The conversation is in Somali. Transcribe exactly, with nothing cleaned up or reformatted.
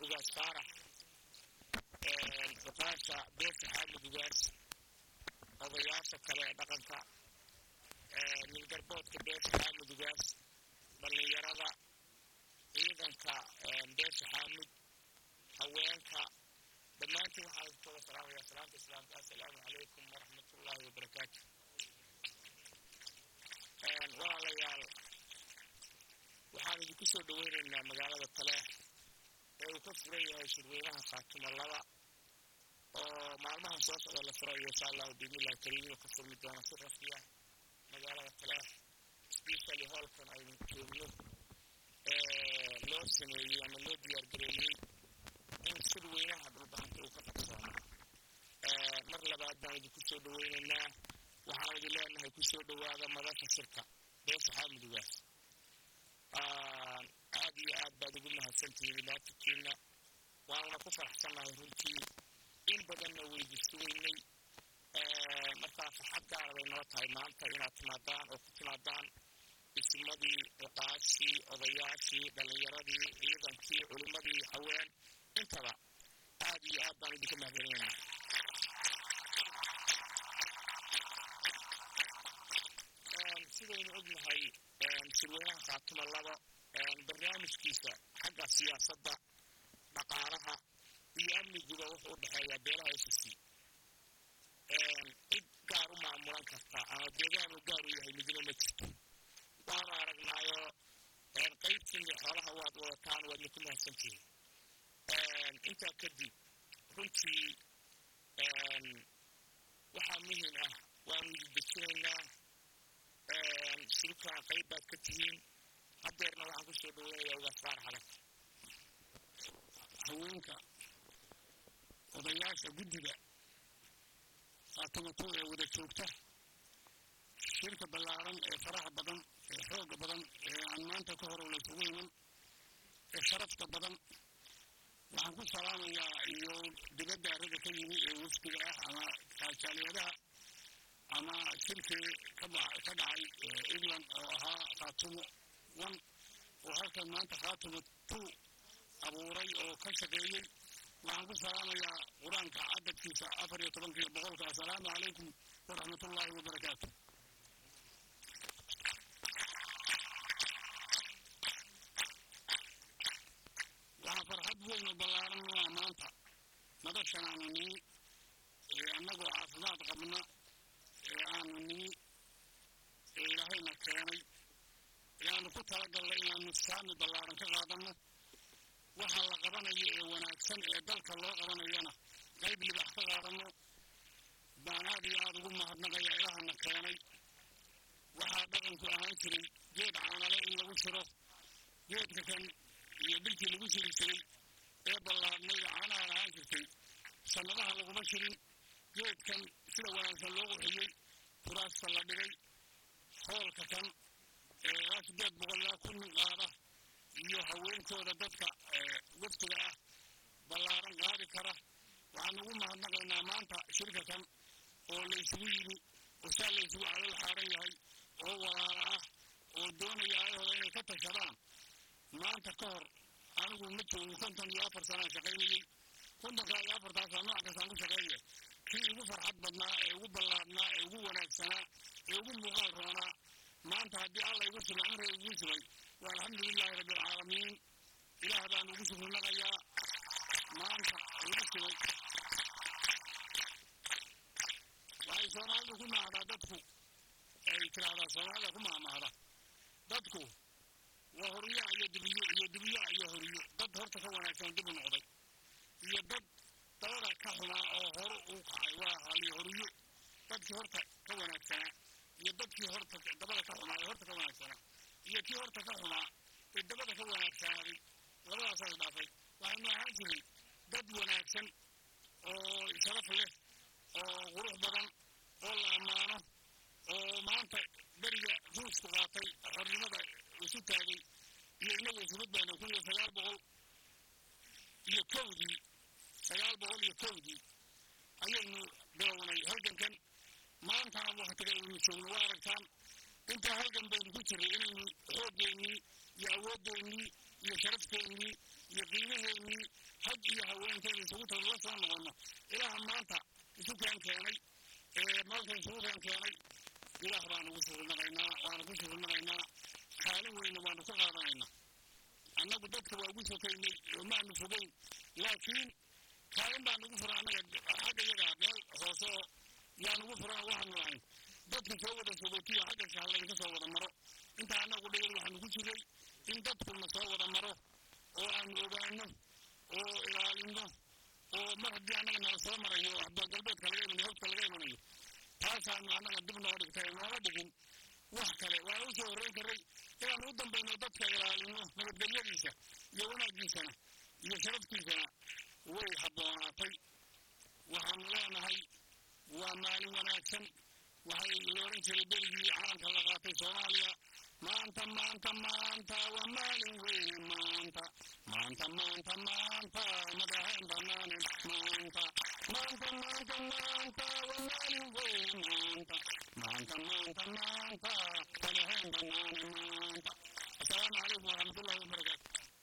ugaas faarax uqaasha beesha xaamud ugaas odayaasha kale ee dhaqanka milgarboodka beesha xaamud ugaas dhallinyarada ciidanka beesha xaamud haweenka dhammaantiin waxaan idinku wada salaamayaa salaamta islaamka assalaamu calaykum waraxmatullaahi wabarakaatu walaalayaal waxaan idinku soo dhaweynaynaa magaalada taleex ee uu ka furan yahay shirweynaha khaatimo laba oo maalmahan soo socda la furayo insha allahu biidnillahi kariim ka furmi doona si rasmi ah magaalada taleex specially hallkan aynu joogno loo sameeyey ama loo diyaargareeyey in shirweynaha dhulbahanta uu ka qabsoono mar labaad baan idinku soo dhaweynaynaa waxaan idin leenahay ku soo dhawaada madasha shirka beesha xaamud ugaas aad iyo aad baad ugu mahadsantihiin ilaatubkiina waanuna ku faraxsannahay runtii in badanna weydiistuweynay markaa farxad gaara bay noo tahay maanta inaad timaadaan oo ku timaadaan dhismadii cuqaashii odayaashii dhallinyaradii ciidankii culimmadii haween intaba aad iyo aad baan idinka mahadcelinaynaa sidaynu ognahay shirweynaha khaatimo laba barnaamijkiisa xagga siyaasadda dhaqaalaha iyo amniguba wuxuu u dhexeeyaa beelaha s c cid gaar u maamulan karta ama deegaan uu gaar u yahay midna ma jirto waanu aragnaayo qaybtiinda xoolaha waad wadataan waadna ku mahadsantihiin intaa kadib runtii waxaa muhiim ah waanu idin dejinaynaa shirkaan qayb baad ka tihiin haddeerna waxaan ku soo dhaweynayaa ugaas faarax adag haweenka odayaasha guddiga khaatimato ee wada joogta shirka ballaaran ee faraha badan ee xooga badan ee aan maanta ka hor laysugu iman ee sharafta badan waxaan ku salaamayaa iyo dibadda arada ka yimi ee wafdiga ah ama kaajaaliyadaha ama shirkii ka dhacay england oo ahaa khaatimo one oo halkan maanta khaatimo two abuuray oo ka shaqeeyey waxaan ku salaamayaa qur-aanka cadadkiisa afar iyo tobankiiyo boqolka assalaamu calaykum waraxmatullaahi wabarakaatu waxaa farxad weyn oo ballaaran waa maanta madashan aanu nimi ee annagoo caafimaad qabna ee aanu nimi ee ilaahayna keenay ayaanu ku talagalnay inaanu saami ballaaran ka qaadanno waxaa la qabanayo ee wanaagsan ee dalka loo qabanayana qayb libax ka qaadanno baan aad iyo aada ugu mahadnaqaya ilaahana keenay waxaa dhaqanku ahaan jiray geed caanale in lagu shiro geedka kan iyo dhilkii lagu shiri jiray ee ballaadnay caanaha ahaan jirtay sannadaha laguma shirin geedkan sida wanaagsan loo qurxiyey kuraasta la dhigay hoolka kan ee sideed boqol ilaa kun qaada iyo haweenkooda dadka waftiga ah ballaaran qaadi kara waxaan ugu mahadnaqaynaa maanta shirka kan oo laysugu yimi oo saa laysugu calol xaaran yahay oo walaala ah oo doonaya ayahooda inay ka tashadaan maanta ka hor anigu ma joogin konton iyo afar sanaan shaqaynayey kontonkaa iyo afartaasaa nooc kastaan ku shaqeeya kii ugu farxad badnaa ee ugu ballaadnaa ee ugu wanaagsanaa ee ugu muuqaal roonaa maanta haddii alla igu sumay cumriga igu sumay waa alxamdulilaahi rabbialcaalamiin ilaah baan ugu shukrinaqayaa maanta igu sumay waxay soomaalidu ku maahdaa dadku ay tiraahdaa soomaalida ku maahmaahda dadku waa horiyo iyo dibiyo iyo dibiyo iyo horiyo dad horta ka wanaagsan dib u noqday iyo dad dabada ka xumaa oo hore uu kacay waa hali horiyo dadkii horta ka wanaagsanaa iyo dadkii horta dabada ka xumaa ee horta ka wanaagsanaa iyo kii horta ka xumaa ee dabada ka wanaagsanaaday labadaasaas dhaafay waxaynu ahaan jiray dad wanaagsan oo sharaf leh oo qurux badan oo la ammaano oo maanta beriga ruusku qaatay xornimada isu taagay iyo inagu isumid bayna kun iyo sagaal boqol iyo kowdii sagaal boqol iyo kowdii ayaynu bilownay halgankan maantana waktiga aynu joogno waa aragtaan intaa halgan baynu ku jiray inaynu xoogeennii iyo awoodeennii iyo sharafteenii iyo qiimaheennii keenay malkan suuqan keenay ilaah baan ugu shukrinaqaynaa waana ku shukrinaqaynaa kaalin weyna waanu ka qaadanaynaa annagu dadka waa ugu sokaynay oo maanu fogeyn laakiin kaalin baan ugu furan annaga xagga iyagaa meel hoose oo yaan ugu furan waxaanu lahayn dadka soo wada sogotiyo xagga shaallaynka soo wada maro inta annagu dhigay waxaanu ku jiray in dadkuna soo wada maro oo aanu ogaano oo ilaalino oo mar haddii annaga nala soo marayo waxba galbeedka laga imanayo hobka laga imanayo taasaanu annaga dib noo dhigtay nooma dhigin wax kale waan u soo horreyn karay inaanu u dambayno dadka ilaalino nabadgelyadiisa iyo wanaaggiisana iyo sharaftiisana way habboonaatay waxaanu leenahay waa maalin wanaagsan waxay la odhan jiray beligii caalamka la qaatay soomaaliya maanta maanta maanta waa maalin weyne maanta maanta maanta maanta madaxeen banaane maanta maanta maanta maanta waa maalin weyne maanta maanta maanta maanta madaxeen banaane maanta